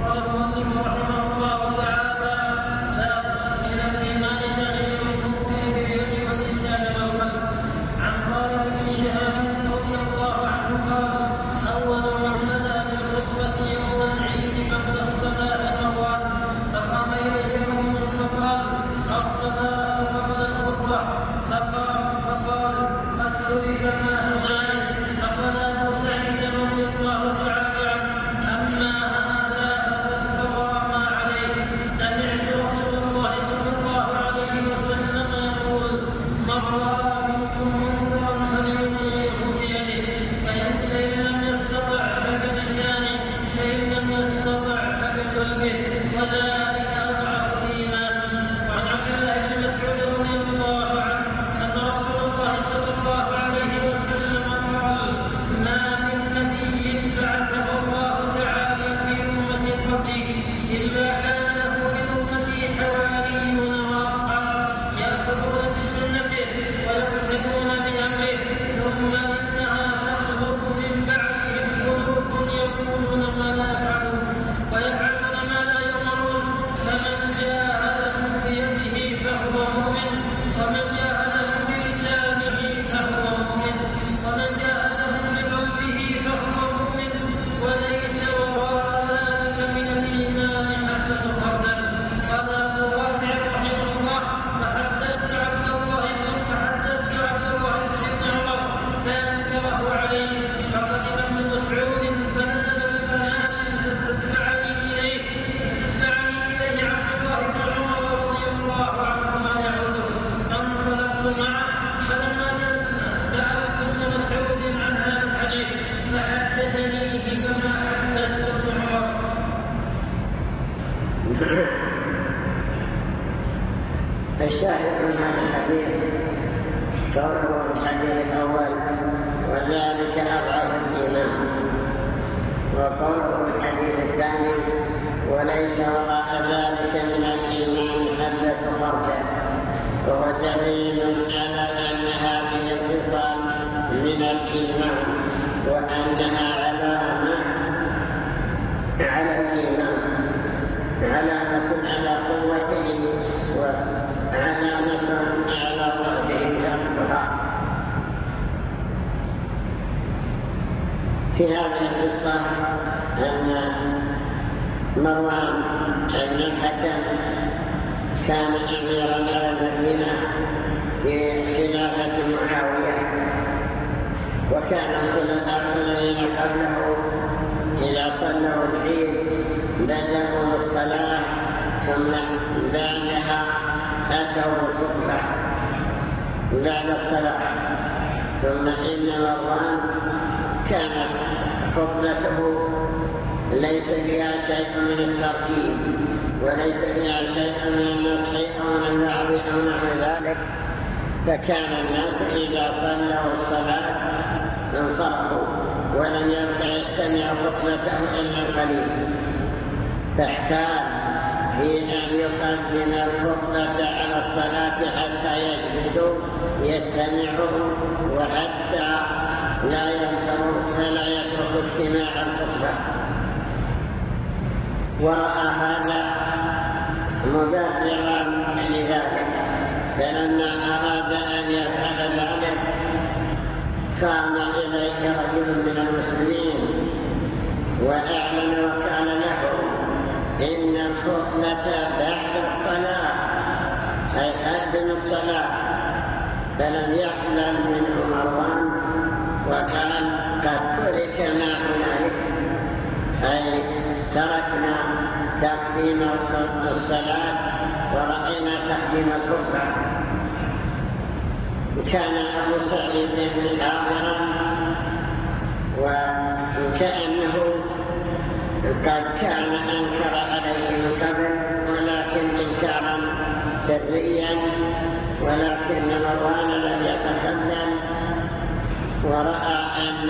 قال المؤلف رحمه الله تعالى: لا من الإيمان تعليم المؤمن باليد واللسان والقلب. عن خالد بن شهاب رضي الله عنه قال: أول من بدا بالخطبة يوم العيد قبل الصلاة مرات، فقام إليه قوم فقال: الصلاة قبل الخطبة. فقال: قد ترك ما أجعل. فقال أبو سعيد رضي الله تعالى عنه: أما هذا فقد قضى ما عليه. سمعت رسول الله صلى الله عليه وسلم يقول: من رأى منكم منكرا فليغيره بيده، فإن لم يستطع فبلسانه، فإن لم يستطع فبقلبه، وذلك أضعف الإيمان. وعن عبد الله بن مسعود رضي الله عنه أن رسول الله صلى الله عليه وسلم قال: ما من نبي بعثه الله تعالى في أمة قبله إلا كان له من أمته حواريون وأصحاب يأخذون بسنته ويقتدون بأمره، ثم إنها تخلق من بعدهم خلوف يقولون ما لا يفعلون ويفعلون ما لا يؤمرون، فمن جاهدهم بيده فهو مؤمن، ومن جاهدهم بلسانه فهو مؤمن، ومن جاهدهم بقلبه فهو مؤمن، وليس وراء ذلك من الإيمان حبة خردل. قال أبو رافع رحمه الله: فحدثت عبد الله بن عمر فأنكره عليه، فقدم ابن مسعود فنزل ببنات فاستدفعني إليه عبد الله بن عمر رضي الله عنهما يعوده، فانطلقت معه، فلما جلسنا سألت ابن مسعود عن هذا الحديث فحدثنيه كما حدثت ابن عمر. الشاهد من هذا الحديث قوله الحديث الأول: وذلك أضعف الإيمان، وقوله الحديث الثاني: وليس وراء ذلك من الإيمان حبة خردل، وهو دليل على أن هذه الخصال من الإيمان، وأنها علامة على الإيمان، علامة على قوته وعلامة على ضعفه نفسها. في هذه القصة أن مروان بن الحكم كان أميرا على المدينة في خلافة معاوية، وكان كل الذين قبله إذا صلوا العيد بدأوا بالصلاة، ثم بعدها أتوا الخطبة بعد الصلاة. ثم إن مروان كانت خطبته ليس فيها شيء من التركيز، وليس فيها شيء من النصح أو من الوعظ أو نحو ذلك، فكان الناس إذا صلوا الصلاة انصرفوا ولم يبقى يستمع خطبته إلا القليل، فاحتاج في أن يقدم الخطبة على الصلاة حتى يجلسوا يستمعوا، وحتى لا ينكروا فلا يتركوا استماع الخطبة. ورأى هذا مبادرا لذلك، فلما أراد أن يفعل ذلك قام إليه رجل من المسلمين وأعلن وقال له: إن الخطبة بعد الصلاة، أي قدم الصلاة. فلم يقبل منه مروان وقال: قد ترك ما هنالك، أي تركنا تقديم الصلاة ورأينا تقديم الخطبة. كان أبو سعيد حاضرا، وكأنه قد كان أنكر عليه من قبل، ولكن إنكارا سريا، ولكن مروان لم يتقبل، ورأى أن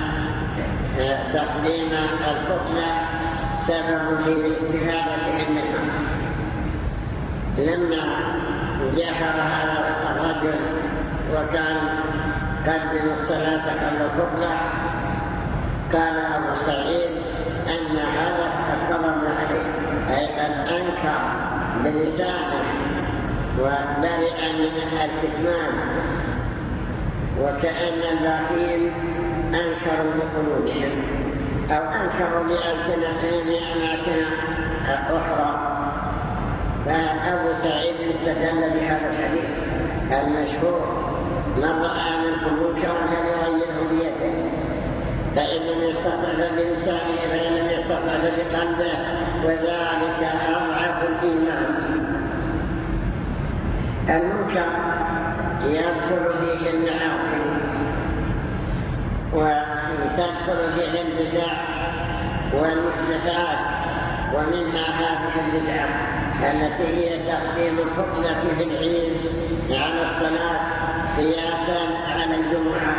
تقديم الخطبة سبب في الاستفادة منها. لما جاهر هذا الرجل وكان قدم الصلاة قبل الخطبة، قال أبو سعيد أن هذا قد قضى أنكر بلسانه وبرئ من الكتمان، وكأن الباقين أنكروا بقلوبهم أو أنكروا بألسنتهم بأماكن أخرى. فأبو سعيد استدل بهذا الحديث المشهور: من رأى منكم منكرا فليغيره بيده، فإن لم يستطع بلسانه فإن لم يستطع بقلبه، وذلك أضعف الإيمان. المنكر يدخل فيه المعاصي وتدخل فيه البدع والمحدثات، ومنها هذه البدع التي هي تقديم الخطبة في العيد على الصلاة قياسا على الجمعة،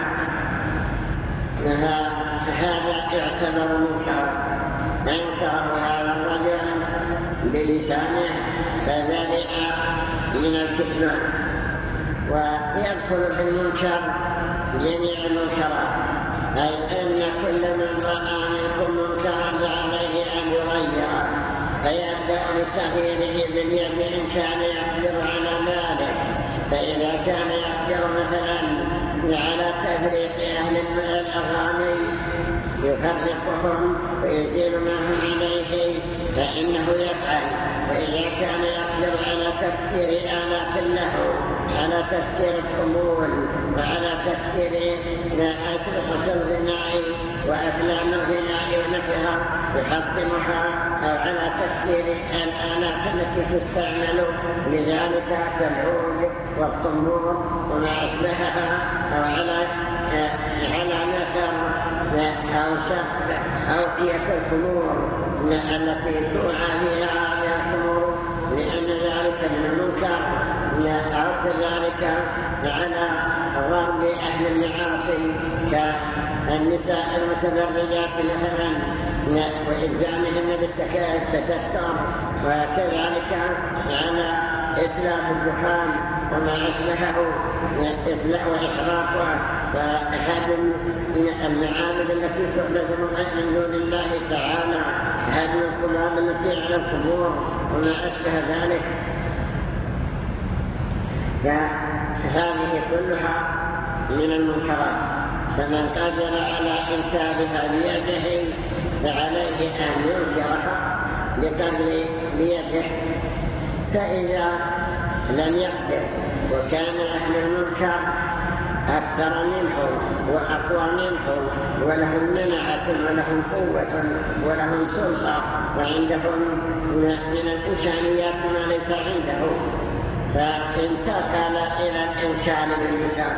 هذا يعتبر منكرا. أنكره هذا الرجل بلسانه فبرئ من الكتمان. ويدخل في المنكر جميع المنكرات، أي أن كل من رأى منكم منكرا فعليه أن يغيره، فيبدأ بتغييره باليد إن كان يقدر على ذلك. فإذا كان يقدر مثلا على تفريق أهل الأغاني يفرقهم ويزيل ما هم عليه فإنه يفعل. وإذا كان يقدر على تفسير آلاف له، على تفسير الخمول، وعلى تفسير أشرطة الغناء وأفلام الغناء ونحوها يحطمها، أو على تفسير الآلات التي تستعمل لذلك كالعود والطنبور وما أشبهها، أو على نثر أو شق أوقية الخمور التي توعى بها الخمور، لأن ذلك من المنكر، أو كذلك على ضرب أهل المعاصي كالنساء المتبرجات مثلا وإلزامهن بالتستر، وكذلك على إتلاف الدخان وما أشبهه وإحراقه، وهدم المعابد التي تعبد من دون الله تعالى، هدم القباب التي على القبور وما أشبه ذلك. فهذه كلها من المنكرات. فمن قدر على إنكارها بيده فعليه أن ينكرها بقدر بيده. فإذا لم يقدر وكان أهل المنكر أكثر منهم وأقوى منهم ولهم منعة ولهم قوة ولهم سلطة وعندهم من الإمكانيات ما ليس عنده، فانتقل إلى الإنكار باللسان،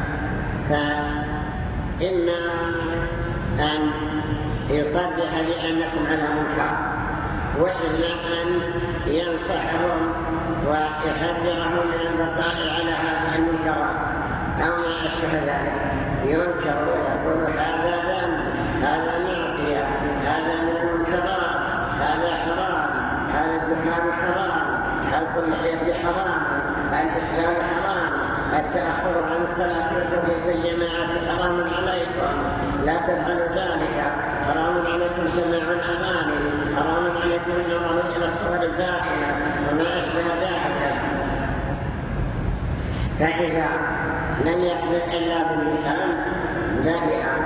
فإما أن يصدح بأنكم على منكر، وإما أن ينصحهم ويحذرهم من البقاء على هذه المنكرات أو ما أشبه ذلك. ينكر ويقول هذا ذنب، هذا معصية، هذا من المنكرات، هذا حرام، هذا الدخان حرام، حلق اللحية حرام، الإسلام حرام، التأخر عن الصلاة في الجماعة حرام عليكم، لا تفعلوا ذلك، حرام عليكم سماع الأغاني، حرام عليكم النظر إلى الصور الباطنة وما أشبه ذلك. فإذا لم يقبل إلا باللسان برئ،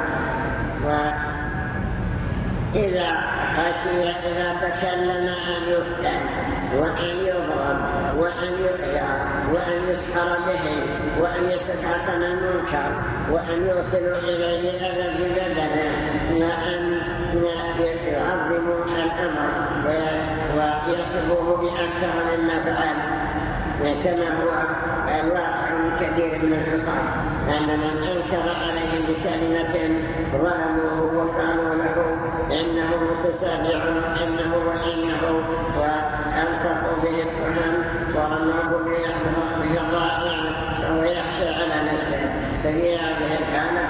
وإذا خشي إذا تكلم أن يفتن وأن يضرب وأن يؤذى وأن يسحر به وأن يتحقن المنكر وأن يوصلوا إليه أذى ببدنه وأن يعظموا الأمر ويصفوه بأكثر مما فعل، كما هو الواقع من كثير من القصص، أن من أنكر عليهم بكلمة ظلموه وقالوا له إنه متسابع إنه وإنه، وألصقوا به التهم ورموه به الرائع وهو يخشى على نفسه. ففي هذه الحالة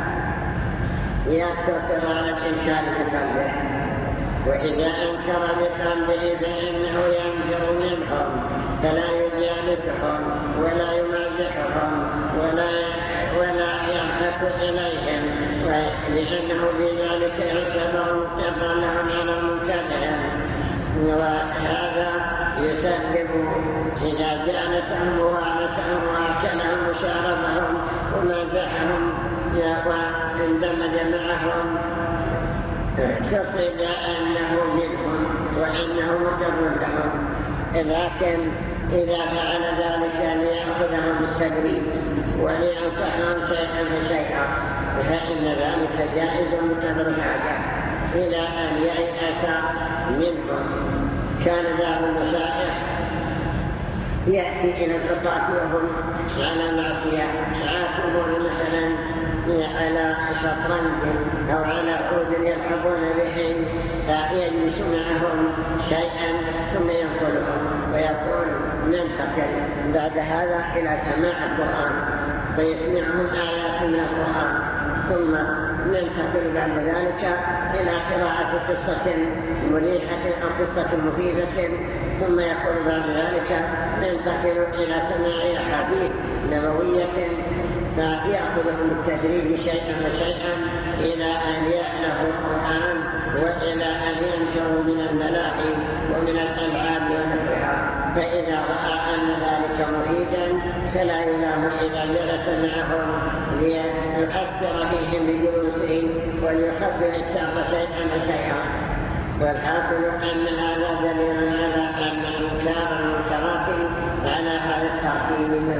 يقتصر على الإنكار بقلبه، وإذا أنكر بقلبه فإنه ينفر منهم فلا يجالسهم ولا يمازحهم ولا يضحك إليهم، لأنه بذلك يعتبر مقرا لهم على منكرهم. وهذا يسلم إذا جالسهم ووالسهم وأكلهم وشاربهم ومازحهم واندمج معهم فقد أنه منهم وأنه مقر لهم، لكن إذا فعل ذلك ليأخذهم بالتدريج ولينصحهم شيئا فشيئا فإن ذلك جائز بقدر الحاجة إلى أن ييأس منهم. كان بعض المشايخ يأتي إلى العصاة وهم على معصية عاكفون مثلا على شطرنج أو على عود يلعبون به فيجلس معهم شيئا ثم ينقلهم ويقول ننتقل بعد هذا إلى سماع القرآن فيسمعهم آيات من القرآن ثم ننتقل بعد ذلك إلى قراءة قصة مريحة أو قصة مفيدة ثم يقول بعد ذلك ننتقل إلى سماع أحاديث نبوية فيأخذهم بالتدريج شيئا فشيئا إلى أن يألفوا القرآن وإلى أن ينشروا من الملاهي ومن الألعاب ونحوها. فإذا رأى أن ذلك مفيدا فلا يلام إذا جلس معهم ليؤثر فيهم بجلوسه وليخبر الشخص شيئا فشيئا. والحاصل أن هذا دليل على أن إنكار المنكرات على هذا التعطيل.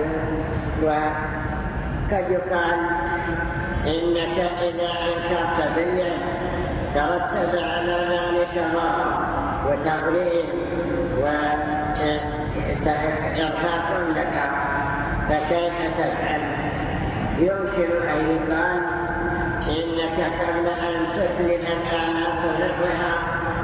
وقد يقال إنك إذا أنكرت باليد ترتب على ذلك ضرر وتغليظ وإرهاق لك فكيف تفعل؟ يمكن أن يقال إنك قبل أن تسلم الآلات ونحوها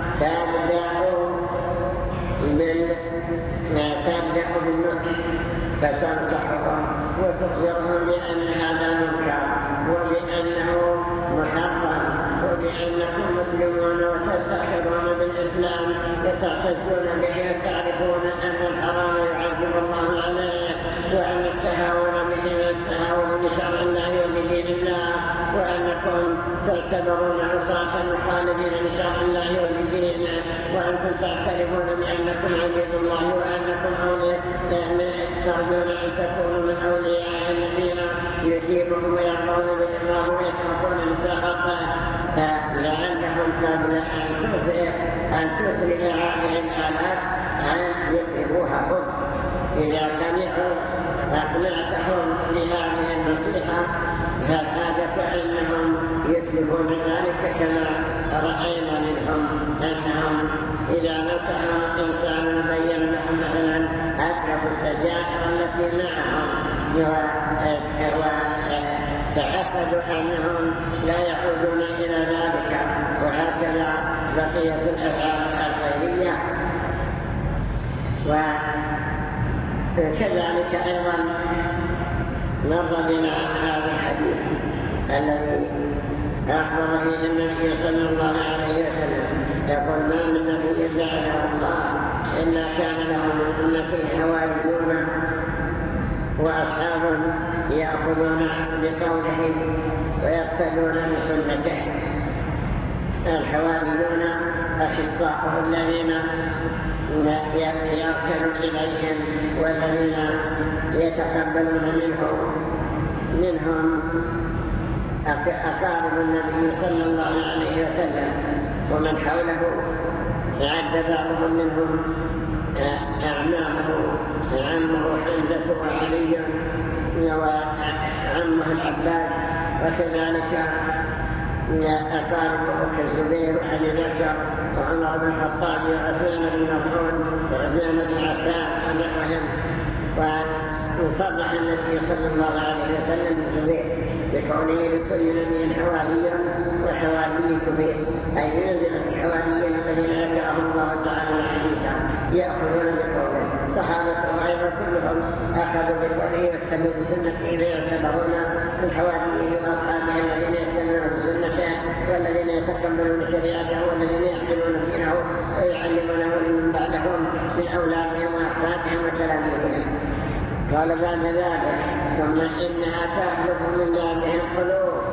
تبدأ بالنصح فتنصحهم وتخبرهم بأن هذا منكر وبأنه محرم وبأنكم مسلمون وتفتخرون بالإسلام وتعتزون به وتعرفون أن الحرام يعذب الله عليه وأن التهاون به والتهاون بشرع الله وبدين الله وأنكم تعتبرون عصاة مخالفين لشرع الله وبدينه وأنتم تعترفون بأنكم عبيد الله وأنكم ترجون أن تكونوا من أولياء الذين يجيبهم ويرضون بالله ويسرقون بسخطه فلعلهم قبل أن تسلم هذه الآلات أن يقربوها هم. إذا قنعوا أقنعتهم بهذه النصيحة فهذا أنهم يسلمون ذلك كما رأينا منهم أنهم إذا نصحوا إنسان بين لهم مثلا أكرف السجائر التي معهم وتعقدوا أنهم لا يعودون إلى ذلك وهكذا بقية الأفعال الخيرية. وكذلك أيضا مر بنا هذا الحديث الذي أخبر فيه النبي صلى الله عليه وسلم يقول ما من نبي بعثه الله إلا كان له من أمته حواريون وأصحاب يأخذون بقوله ويقتدون بسنته. الحواريون أخصاؤه الذين يركن إليهم والذين يتقبلون منهم أقارب النبي صلى الله عليه وسلم ومن حوله عد بعضهم منهم أعمامه عمه حمزة وعلي وعمه العباس وكذلك أقاربه كالزبير وأبي بكر وعمر بن الخطاب وعثمان بن مظعون وعثمان بن عفان ونحوهم. وصرح النبي صلى الله عليه وسلم بالزبير بقوله لكل نبي حواري وحواري زبير أي منزلة الحواريين الذين ذكرهم الله تعالى حديثا يأخذون بقوله. صحابته أيضا كلهم أخذوا بقوله واستنوا بسنته فيعتبرون من حواريه وأصحابه الذين يستنون بسنته والذين يتقبلون شريعته والذين يحملون دينه ويعلمونه لمن بعدهم من أولادهم وأحفادهم وتلاميذهم. قال بعد ذلك ثم إنها تخلق من بعدهم القلوب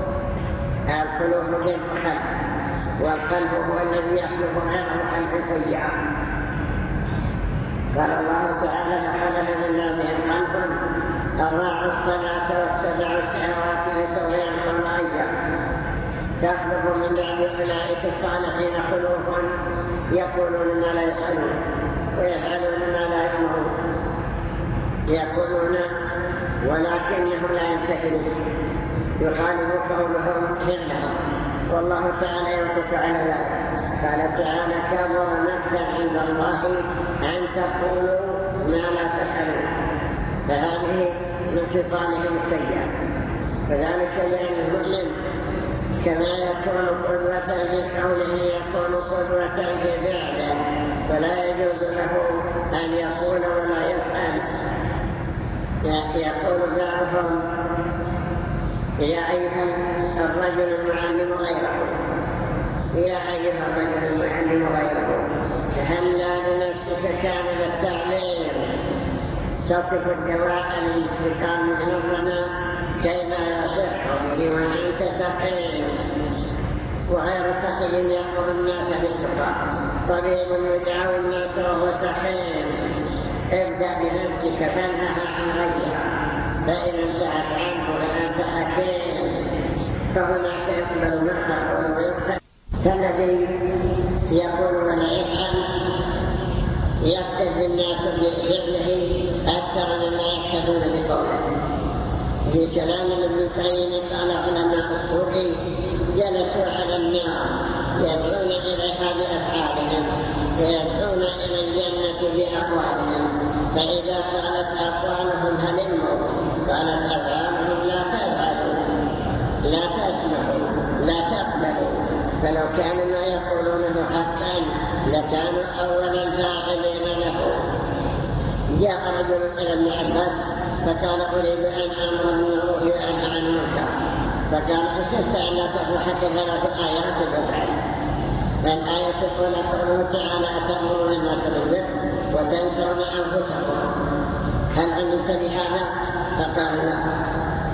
هي القلب والقلب هو الذي يخلق غيره خلق سيئا قال الله تعالى: فخلف من بعدهم خلف أضاعوا الصلاة واتبعوا الشهوات فسوف يلقون غيا. تخلف من بعد أولئك الصالحين خلوف يقولون ما لا يفعلون ويفعلون ما لا يؤمرون. يقولون ولكنهم لا يمتثلون، يخالف قولهم فعلهم، والله تعالى يوقف على ذلك. قال تعالى: كبر مقتا عند الله أن تقولوا ما لا تفعلون. فهذه من خصالهم السيئة. فذلك لأن المؤمن كما يكون قدوة في قوله يكون قدوة في فعله، فلا يجوز له أن يقول ولا يفعل. يقول بعضهم: يا أيها الرجل المعلم غيره، يا أيها الرجل المعلم غيره، هلا لنفسك كامل التعليم، تصف الدواء الانتقام من الظلام كيف يصح به وأنت سقيم. وغير سقيم يأمر الناس بالتقى، طبيب يدعو الناس وهو سقيم. ابدأ بنفسك فانهها عن غيرها، فإن انتهت عنه فأنت حكيم. فهناك يقبل ما تقول ويقبل. فالذي يقول ولا يفعل يقتدي الناس بفعله أكثر مما يقتدون بقوله. في كلام ابن القيم قال: علماء السوء جلسوا على النار يدعون إليها بأفعالهم ويدعون إلى الجنة بأقوالهم، فإذا قالت أقوالهم هلموا قالت أفعالهم لا تفعلوا لا تسمعوا لا تقبلوا. فلو كان ما يقولونه حقا لكانوا أول الفاعلين له. جاء رجل إلى ابن عباس فقال: أريد أن أمر بالمعروف وأنهى عن المنكر. فقال: أشهدت أن لا تفلحك 3 آيات بالفعل. الآية الأولى قوله تعالى: أتأمرون الناس بالبر وتنسون أنفسكم، هل عملت بهذا؟ فقال: لا.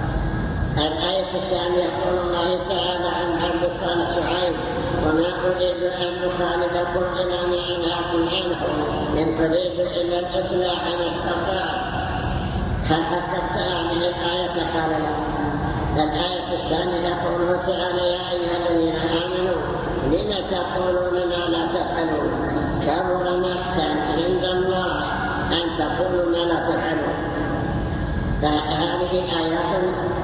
الآية الثانية قول الله تعالى عن عبد الصالح شعيب: وما أريد أن أخالفكم إلى ما أنهاكم عنه إن أريد إلا الإصلاح ما استطعت. هل حققت هذه الآية؟ قال: لا. الآية الثانية قوله تعالى: يا أيها الذين آمنوا لم تقولون ما لا تفعلون كبر مقتا عند الله أن تقولوا ما لا تفعلون. فهذه آيات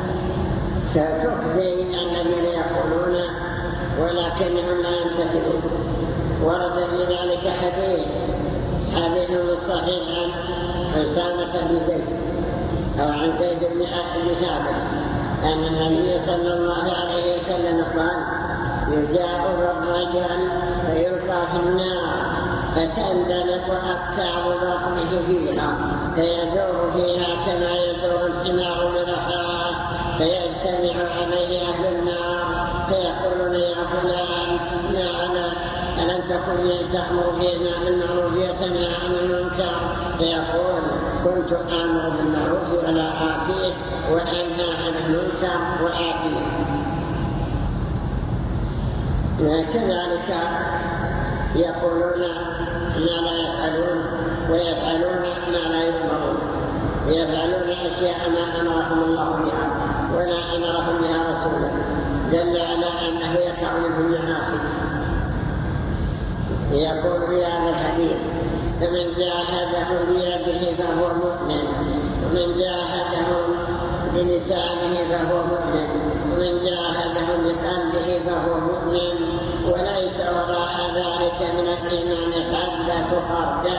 ستخزي الذين يقولون ولكنهم لا يمتثلون. ورد في ذلك حديث صحيح عن أسامة بن زيد أو عن زيد بن ثابت أن النبي صلى الله عليه وسلم قال: يجاء الرجل فيلقى في النار فتندلق أقطاب بطنه فيها فيدور فيها كما يدور الحمار برحاه، فيجتمع عليه أهل النار فيقولون: يا فلان ما أنا ألم تكن تأمر بالمعروف وتنهى عن المنكر؟ فيقول: كنت آمر بالمعروف ولا آتيه وأنهى عن المنكر وآتيه. كذلك يقولون ما لا يفعلون ويفعلون ما لا يؤمرون، يفعلون أشياء ما أمرهم الله بها ولا أمرهم بها رسوله، دل على أنه يقع منهم المعاصي. يقول في هذا الحديث: فمن جاهدهم بيده فهو مؤمن، ومن جاهدهم بلسانه فهو مؤمن، ومن جاهدهم بقلبه فهو مؤمن، وليس وراء ذلك من الإيمان حبة خردل.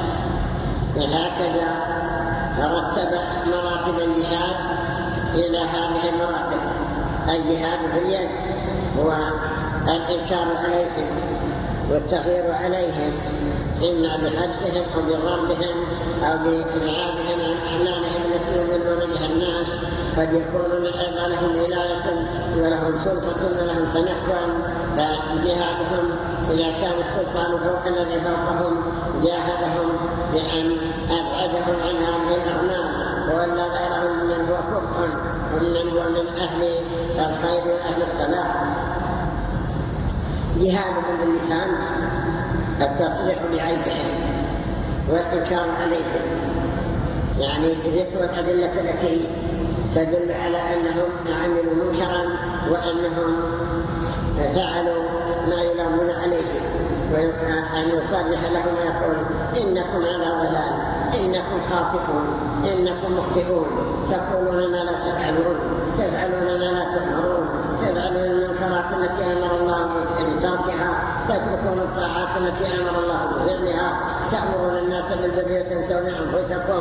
وهكذا رتب مراتب الجهاد إلى هذه المراتب. الجهاد في اليد هو الإنكار عليهم والتغيير عليهم، إما بحدهم أو بضربهم أو بإبعادهم عن أعمالهم التي يضلون بها الناس. قد يكونون أيضا لهم ولاية ولهم سلطة ولهم تمكن، فجهادهم إذا كان السلطان فوق الذي فوقهم جاهدهم بأن أبعدهم عن هذه الأعمال وولى غيرهم من هو كفء ومن هو من أهل الخير وأهل الصلاح. جهادهم باللسان التصريح بعيبهم والإنكار عليهم، يعني ذكر الأدلة التي تدل على أنهم عملوا منكرا وأنهم فعلوا ما يلامون عليه، وأن يصرح لهم ويقول إنكم على ضلال، إنكم خاطئون، إنكم مخطئون، تقولون ما لا تفعلون، تفعلون ما لا تأمرون، تفعلون المنكرات التي أمر الله بتركها، تتركون الطاعات التي أمر الله بفعلها، تأمرون الناس بالبر وتنسون أنفسكم.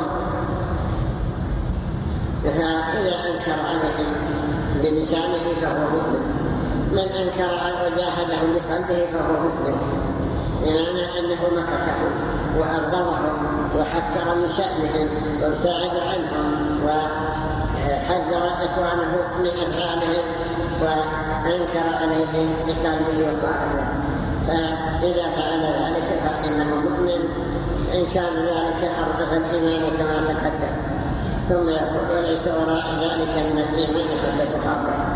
فإذا أنكر عليهم بلسانه فهو مؤمن، من أنكر وجاهدهم بقلبه فهو مؤمن، بمعنى أنه مقتهم وأبغضهم وحذر من شأنهم وابتعد عنهم وحذر إخوانه من أفعالهم وأنكر عليهم بقلبه وقلبه، فإذا فعل ذلك فإنه مؤمن، إن كان ذلك أرض الإيمان كما تقدم. ثم يقول وليس وراء ذلك من الإيمان حبة خردل.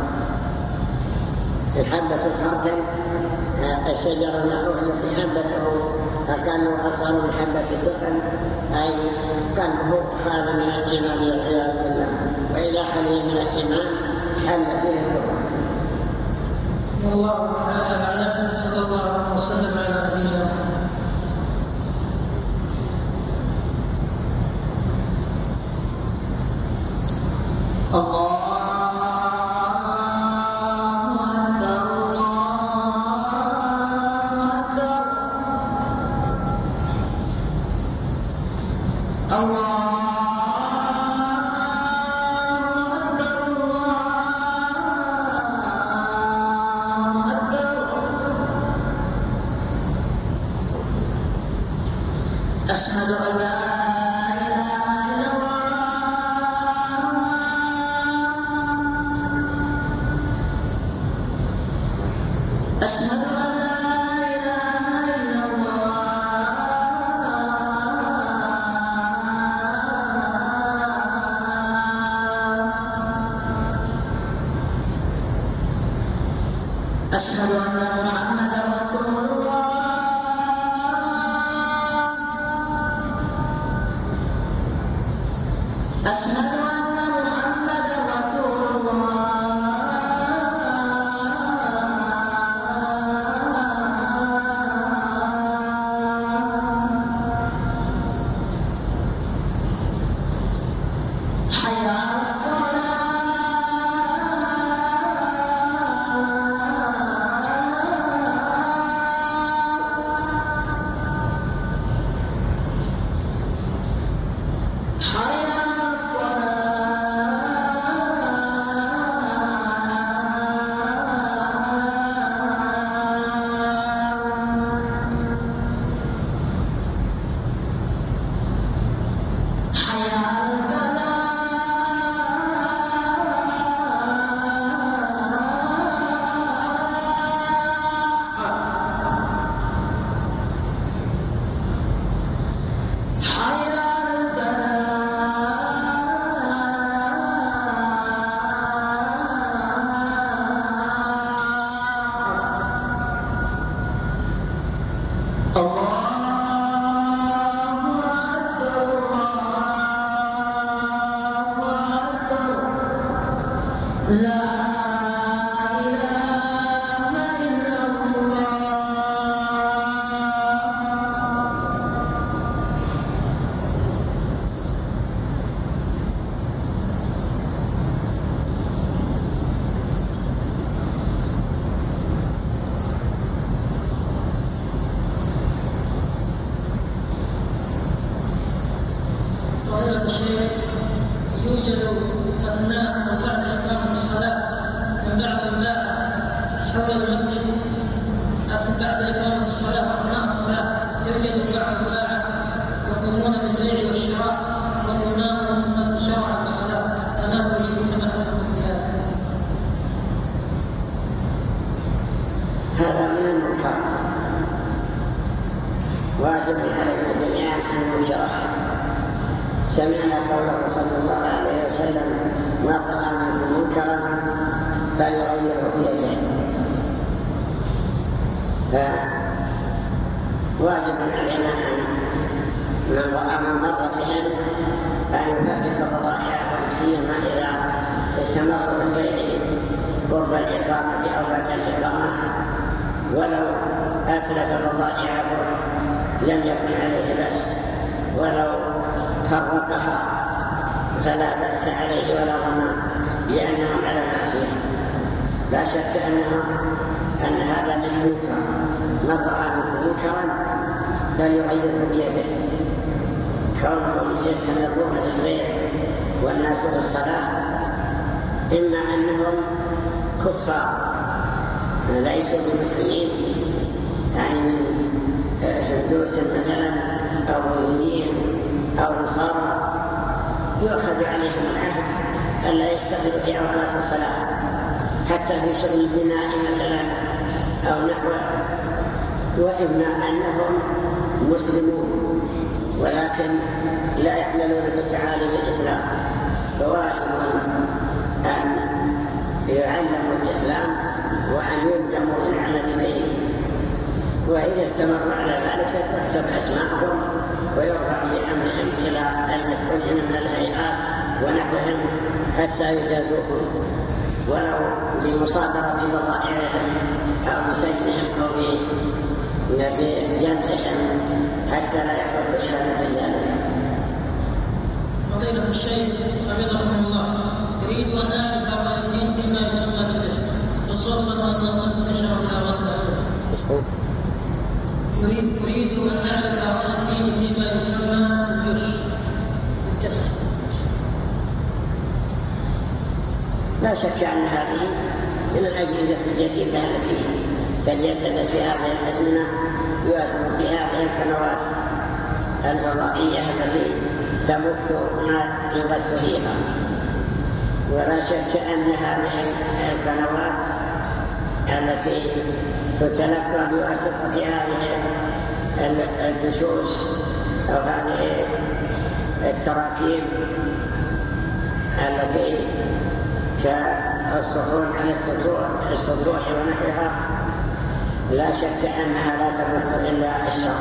الحبة الخردل الشجر المعروف الذي حبته أكانه أصغر من حبة الدخن، أي قلبه خال من الإيمان والعياذ بالله، وإذا خلي من الإيمان حل فيه الكفر. والله تعالى أعلم، صلى الله عليه وسلم على نبينا. الله أشهد أن لا أشهد أن محمدا رسول الله. أشهد أن محمدا رسول الله. حي على الصلاة. يوجد أثناء وبعد إقامة الصلاة من بعض الباعة حول المسجد، بعد إقامة الصلاة أثناء الصلاة يوجد بعض الباعة يقومون بالبيع والشراء والإمام قد شرع الصلاة، فما أريد تمثل بهذا. هذا من المنكر، واجب علينا جميعا أن ننكره. سمعنا قوله صلى الله عليه وسلم: ما رأى منكم منكرا فليغيره بيده. فواجب علينا أن من مر بهم أن يفرق فضائحهم سيما إذا استمروا من غير قرب الإقامة أو بعد الإقامة، ولو أتلف فضائحهم لم يكن عليه بأس، ولو فرقها فلا بأس عليه ولا ضمان، لأنهم على المعصية. لا شك أن هذا من منكر، من رأى منكرا فليغيره بيده. كونهم يستمرون للغير والناس بالصلاة، إما أنهم كفار ليسوا بمسلمين، يعني من هندوس مثلا أو بوذيين أو نصارى، يؤخذ عليهم العهد ألا يستغلوا في أوقات الصلاة حتى في شغل البناء مثلا أو نحوه. وإما أنهم مسلمون ولكن لا يعملون بتعاليم الإسلام، فواجب أن يعلموا الإسلام وأن يلزموا بالعمل به. وإذا استمروا على ذلك تكتب أسماءهم ويرفع بأمرهم إلى المسؤولين من الهيئات ونحوهم حتى يجازوهم، ولو بمصادرة بضائعهم أو بسجنهم أو بجلدهم حتى لا يحب إلى مثل ذلك. فضيلة الشيخ حفظكم الله، يريد أن أعرف عن الدين فيما يسمى بالدين، خصوصا أن انتشر الأغاني. أريد أن أعرف عن الدين فيما يسمى بالكسر. لا شك أن هذه من الأجهزة الجديدة التي تجددت في هذه الأزمنة، يؤثر في هذه القنوات الفضائية التي تمثل ما يبث فيها. ولا شك أن هذه القنوات التي تتلقى بواسطة هذه الدشوش أو هذه التراكيب التي كالصحون على السطوح ونحوها، لا شك أنها لا تمثل إلا الشر،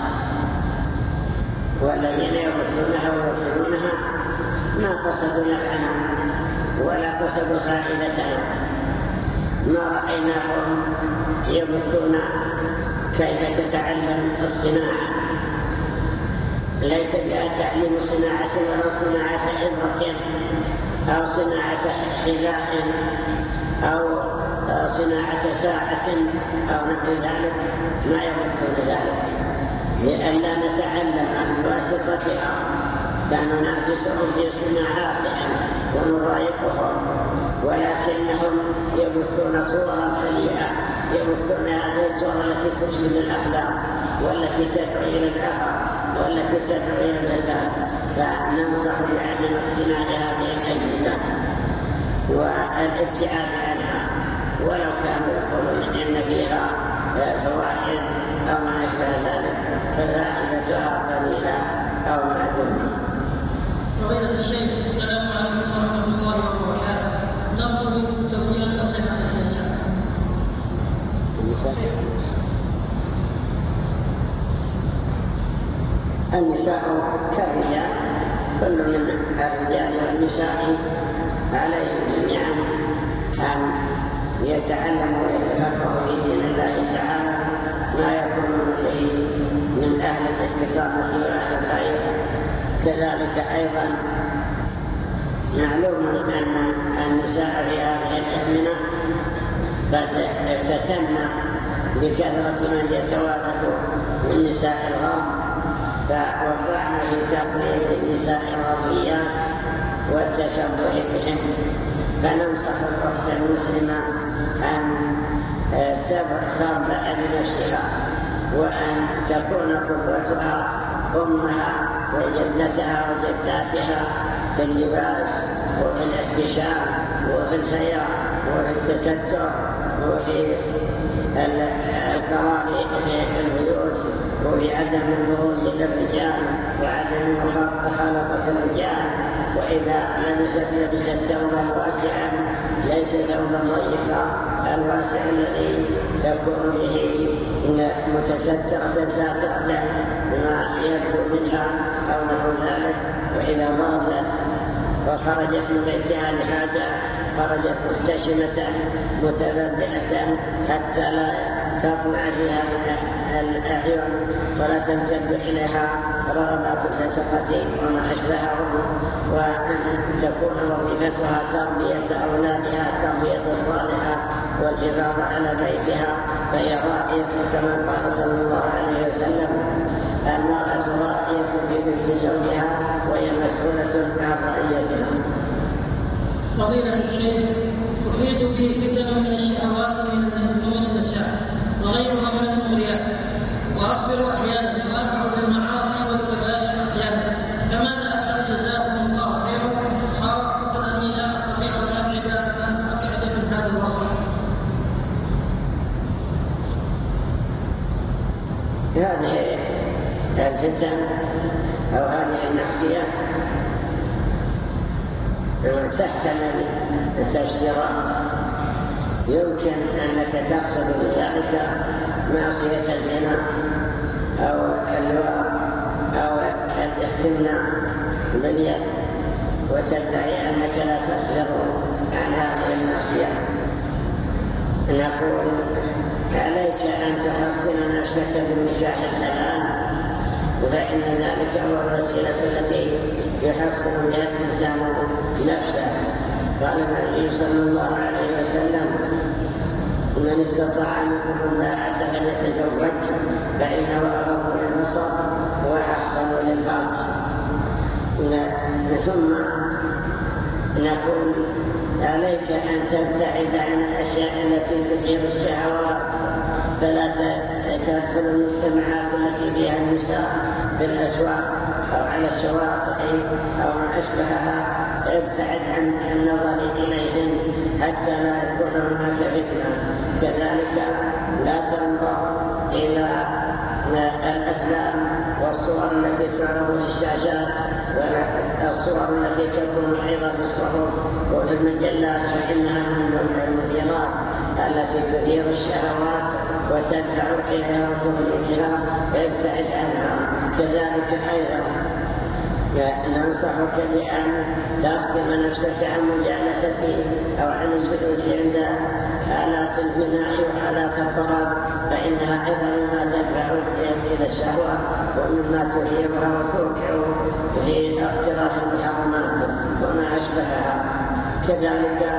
والذين يبثونها ويرسلونها ما قصدوا نفعنا ولا قصدوا فائدتنا. ما رأيناهم يبثون كيف تتعلم الصناعة، ليس بها تعليم صناعة ولا صناعة إبرة أو صناعة حذاء أو صناعة ساعة أو نحو ذلك، ما يبثون ذلك لئلا نتعلم عن واسطتها فننافسهم في صناعاتهم ونضايقهم، ولكنهم يبثون صورا سيئة، يبثون هذه الصورة التي تفسد الأخلاق والتي تدعو إلى العهر والتي تدعو إلى الفساد. فننصح بعدم اقتناء هذه الأجهزة والابتعاد عنها، ولو كانوا يقولون إن فيها فوائد أو ما أشبه ذلك ففائدتها قليلة أو معدومة. فضيلة الشيخ، السلام عليكم ورحمة الله وبركاته. نرجو منكم توجيه صحة النساء. النساء كالرجال، كل من الرجال والنساء عليهم جميعا أن يتعلموا ويتفقهوا في دين الله تعالى ما يكونون به من أهل الاستقامة وأهل الخير. كذلك أيضا معلوم أن النساء في هذه الأزمنة قد تتنى بكثرة من يتوافد من نساء الغرب، فوقعنا في تقليد النساء الغربيات والتشبه بهم. فننصح الأخت المسلمة أن تربأ بنفسها وأن تكون قدوتها أمها وجدتها وجداتها في اللباس وفي الاحتشام وفي الحياء وفي التستر وفي القرار في البيوت وفي عدم البروز للرجال وعدم مخالطة الرجال. وإذا لبست ثوبا واسعا ليس ثوبا ضيقا، الواسع الذي تكون به متسترة ساترة بما يبدو منها أو ذلك. وإذا ضربت وخرجت من بيتها لحاجة خرجت محتشمة متبدلة حتى لا تطمع فيها الأعين ولا تمتد إليها رغبات الفسقة وما أشبههم، وأن تكون وظيفتها تربية أولادها تربية صالحة والحفاظ على بيتها، فهي راعية كما قال صلى الله عليه وسلم: المرأة راعية في بيت زوجها وهي مسؤولة عن رعيتها. فضيلة الشيخ، أفيد به كثيرا من الشهوات من النساء وغيرها من المغريات، وأصبر أحيانا وأقع بالمعاصي والكبائر أحيانا، فماذا أفعل جزاكم الله خيرا، خاصة أني لا أستطيع أن أبعد من هذا الوصف؟ هذه الفتن أو هذه المعصية تحتمل تفسيرات. يمكن أنك تقصد بذلك معصية الزنا أو اللواء أو الاستمناء باليد، وتدعي أنك لا تصبر عن هذه المعصية. نقول: عليك أن تحصن نفسك بالنكاح الحلال، فإن ذلك هو الوسيلة التي يحصن بها الإنسان نفسه. قال النبي صلى الله عليه وسلم: من استطاع منكم الباءة فليتزوج فإنه أغض للبصر وأحصن للفرج. ثم نقول: عليك أن تبتعد عن الأشياء التي تثير الشهوات، فلا تدخل المجتمعات التي فيها النساء بالأسواق أو على الشواطئ أو ما أشبهها. ابتعد عن النظر إليهن حتى لا يكون هناك فتنة. كذلك لا تنظر إلى الأفلام والصور التي تعرض في الشاشات والصور التي تكون أيضا في الصحف وفي المجلات، فإنها من المثيرات التي تثير الشهوات وتدفع إليها وتغلقها، ابتعد عنها. كذلك أيضا ننصحك بأن تخدم نفسك عن مجالسة أو عن الجلوس عند آلات الغناء وآلات الطرب، فإنها أيضا مما تدفع إلى الشهوة ومما تثيرها وتوقع في اقتراف المحرمات وما أشبهها. كذلك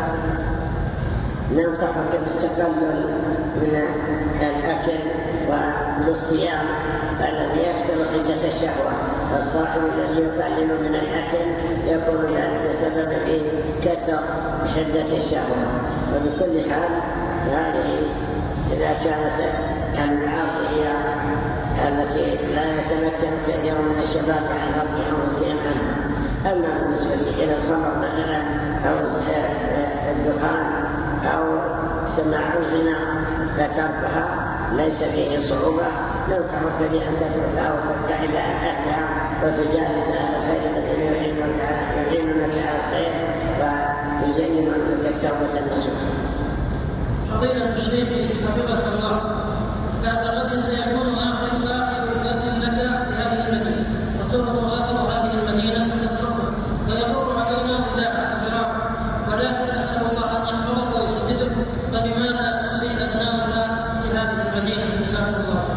ننصحك بالتقلل من الأكل والصيام الذي يكسر حدة الشهوة. الصائم الذي يقلل من الأكل يكون ذلك سبب في كسر حدة الشهوة. وبكل حال هذه إذا كانت المعاصي هي التي لا يتمكن كثير من الشباب عن رد أنفسهم عنها. أما بالنسبة إلى الخمر مثلا أو الدخان أو سماع الغناء فتركها ليس فيه صعوبة. ننصحك بأن تتركها وتبتعد عن أهلها وتجالس أهل الخير الذين يعينونك على الخير ويزينون لك التوبة النصوح. فضيلة الشيخ حفظك الله، بعد غد سيكون آخر درس لك في هذه المدينة، وسوف تغادر هذه المدينة تتركه ويمر علينا وداع فراق، ولكن أسأل الله أن يحفظك ويسددك، فبماذا نوصي أبناؤنا في هذه المدينة؟ جزاكم الله.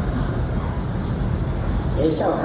سوف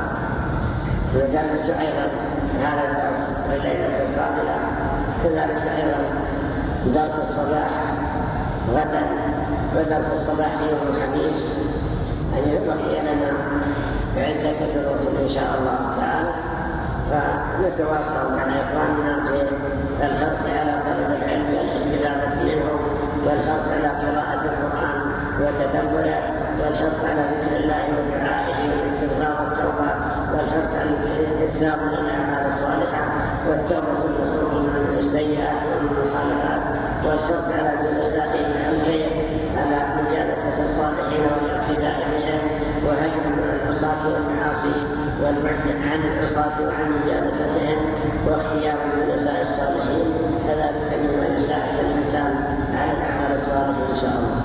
ندرس أيضا هذا الدرس في الليلة القادمة، كذلك أيضا درس الصباح غدا ودرس الصباح يوم الخميس. يعني بقي لنا عدة دروس إن شاء الله تعالى، فنتواصل مع إخواننا في الحرص على طلب العلم والاستفادة منه، والحرص على قراءة القرآن وتدبره، والحرص على ذكر الله ودعائه والاستغفار والتوبة، والحرص على الإكثار من الأعمال الصالحة والتوبة النصوح من السيئات ومن المخالفات، والحرص على جلساء الخير، على مجالسة الصالحين والاقتداء بهم، وهجر من العصاة والمعاصي والبعد عن العصاة وعن مجالستهم، واختيار جلساء الصالحين. كذلك مما يساعد الإنسان على الأعمال الصالحة إن شاء الله.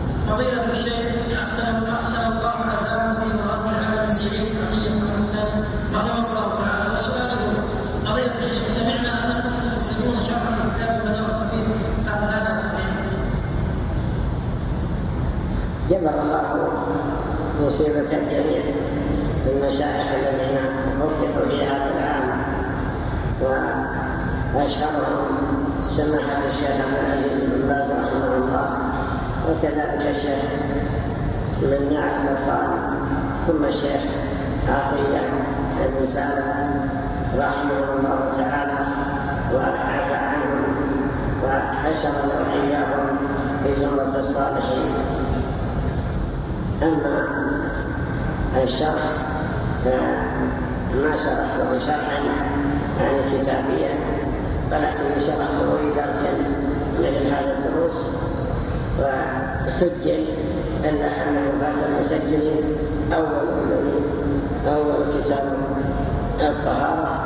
فضيلة الشيخ أحسن الله أثابه في مراد العالم الجليل عطية الإنسان مصيبة الجميع المشايخ الذين وفقوا في هذا العام، وأشهرهم سماحة الشيخ عبد العزيز بن باز رحمه الله، وكذلك الشيخ من نعم القائم، ثم الشيخ عطية بن سالم رحمه الله تعالى وعفى عنهم وحشرنا وإياهم في زمرة الصالحين. أما الشرح ما شرحته شرحا يعني كتابيا، ولكن شرحته في درس من هذا الدروس وسجل، إلا أنه بعد المسجلين أول كتاب الطهارة،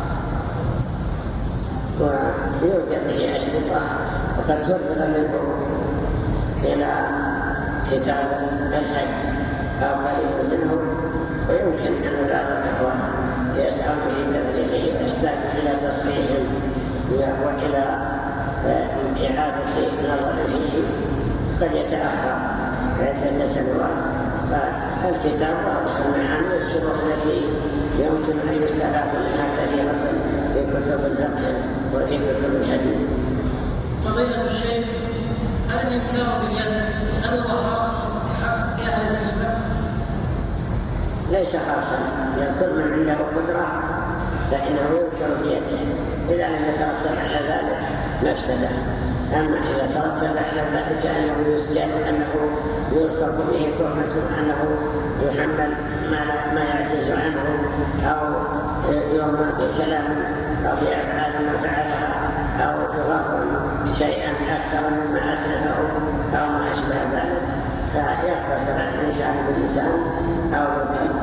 ويوجد به أشرطة، وقد فرغ منه إلى كتاب الحج أو قريب منه، ويمكن أن بعض الأخوة يسعون في تبليغه ويحتاج إلى تصحيح وإلى إعادة النظر فيه، قد يتأخر عدة سنوات. فالكتاب واضح المعاني والشروح التي يمكن أن يستفاد منها كثيرا في كتب الفقه وفي كتب الحديث. فضيلة الشيخ، هل الإنكار باليد هل هو خاص بحق أهل الإسلام؟ ليس خاصا، كل من عنده قدرة فإنه ينكر بيده، إذا لم يترتب على ذلك مفسدة. أما إذا ترتب على ذلك أنه يسجن، أنه يوصف به تهمة، أنه يحمل ما يعجز عنه، أو يرمى بكلام أو بأفعال ما فعلها، أو يغرم شيئا أكثر مما أتلفه أو ما أشبه ذلك، فيقتصر على جانب اللسان أو القلب.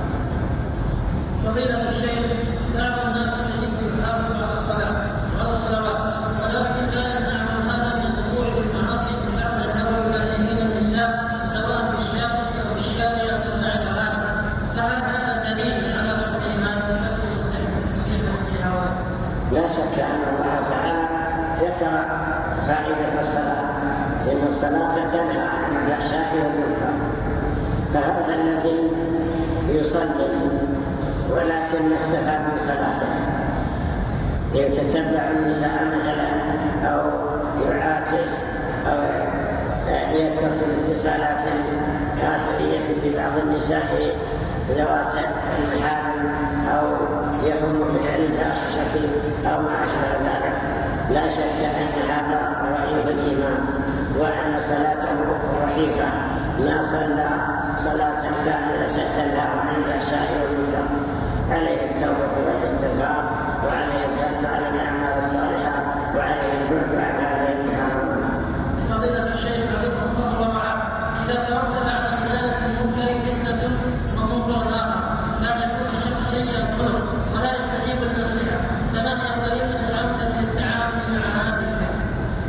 فضيلة الشيخ، بعض الناس يجب يحافظ على الصلاة وعلى الصلوات، ولكن لا يمنع هذا من الوقوع بالمعاصي في بعض الأمور التي النساء سواء في الشارع أو الشارع أو بعد هذا، فهل هذا دليل على فضل الإيمان وفضل صحة الهوى؟ لا شك أن الله تعالى ذكر فائدة الصلاة، إن الصلاة تنهى عن الفحشاء والمنكر، فهذا الذي يصلي ولكن استفاد من صلاته يتتبع النساء مثلا، أو يعاكس، أو يتصل اتصالات عاطفية ببعض النساء ذوات المحارم، أو يقوم بفعل الفاحشة أو ما أشبه ذلك، لا شك أن هذا ضعيف الإيمان، وأن صلاته رحيفة، ما صلى صلاة كاملة تنهى عن الفحشاء والمنكر. عليه التوبة والاستغفار، وعليه الحث على الأعمال الصالحة، وعليه البعد عن هذه المحرمات. فضيلة الشيخ عبد الله، إذا ترتب على خلاف المنكر فتنة ومنكر آخر، لا يكون الشخص سيء الخلق ولا يستجيب النصيحة، فما هي الطريقة الأفضل للتعامل مع هذه الفتنة؟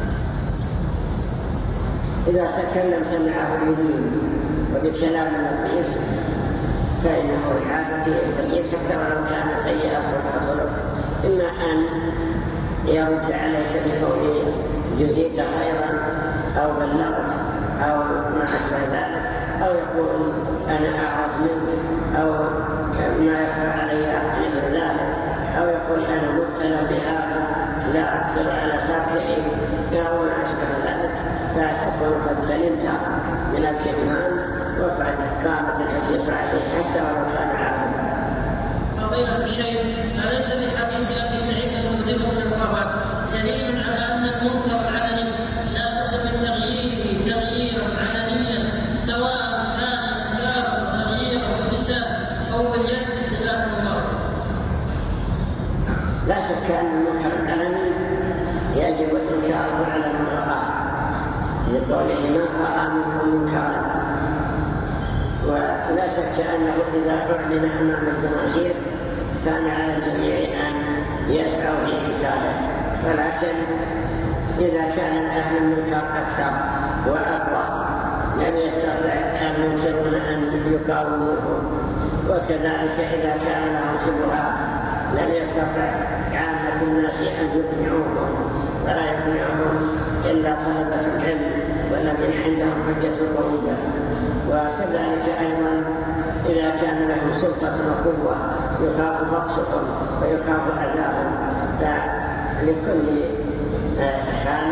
إذا تكلمت معه بالدين وبكلام لطيف فإنه إعادته الطيب حتى ولو كان سيئا الخلق، إما أن يرد عليك بقوله جزيت خيرا أو بلغت أو ما أشبه ذلك، أو يقول أنا أعرف منك، أو ما يفعل علي مثل ذلك، أو يقول أنا مبتلى بهذا لا أقدر على تركه أو ما أشبه ذلك، فتكون قد سلمت من الكتمان وقد قامت الحجة عليه حتى ولو كان عالما. فضيلة الشيخ، أليس بحديث أبي سعيد المخدر بن الرباح دليل على أن المنكر العلني لا بد من تغييره تغييرا علنيا، سواء كان إنكار تغييره باللسان أو باليد؟ جزاكم الله. لا شك أن المنكر العلني يجب إنكاره على من رآه، لقوله من رأى منكم منكرا، ولا شك أنه إذا أعلن أمام الجماهير كان على الجميع أن يسعوا في إنكاره، ولكن إذا كان أهل المنكر أكثر وأقوى لم يستطع المنكرون أن يقاوموه، وكذلك إذا كان لهم شبهات لم يستطع عامة الناس أن يقنعوهم، ولا يقنعهم إلا طلبة العلم الذين عندهم حجة قوية. وكذلك أيضا إذا كان لهم سلطة وقوة يخاف بطشهم ويخاف أذاهم، فلكل حال